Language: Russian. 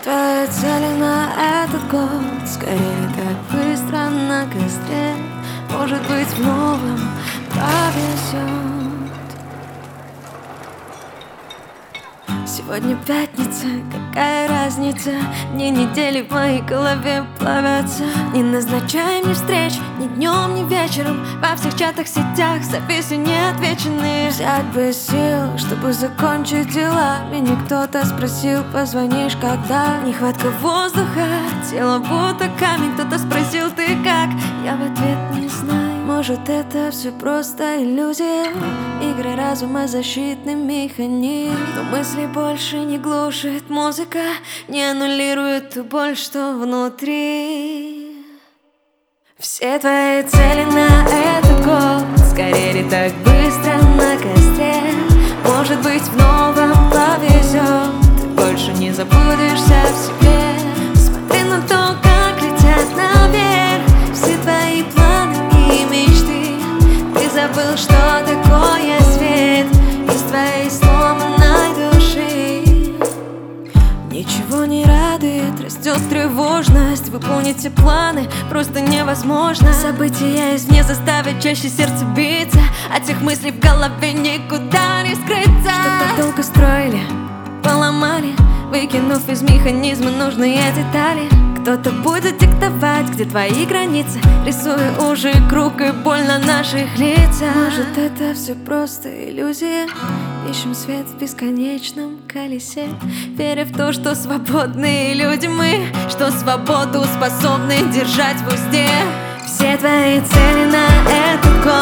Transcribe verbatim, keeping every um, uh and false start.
твои цели на этот год сгорели так быстро на костре. Может быть, в новом повезет. Сегодня пятница, какая разница? Дни недели в моей голове плавятся. Не назначай мне встреч ни днем, ни вечером. Во всех чатах, сетях записи не отвечены. Взять бы сил, чтобы закончить дела. Меня кто-то спросил, позвонишь когда? Нехватка воздуха, тело будто камень. Кто-то спросил, ты как? Я в ответ не знаю. Может, это все просто иллюзия, игры разума, защитный механизм. Но мысли больше не глушит музыка, не аннулирует ту боль, что внутри. Все твои цели на этот год сгорели так быстро на костре. Может быть, в новом повезет, ты больше не забудешься в себе. Смотри на то, как летят наверх все твои планы и мечты. Ты забыл, что такое свет из твоей сломанной души. Ничего не радует, растет тревожность. Выполнить все планы просто невозможно. События извне заставят чаще сердце биться. От тех мыслей в голове никуда не скрыться. Что-то долго строили, поломали, выкинув из механизма нужные детали. Кто-то будет диктовать, где твои границы, рисуя уже круг и боль на наших лицах. Может, это все просто иллюзия. Ищем свет в бесконечном колесе, веря в то, что свободные люди мы, что свободу способны держать в узде. Все твои цели на этот год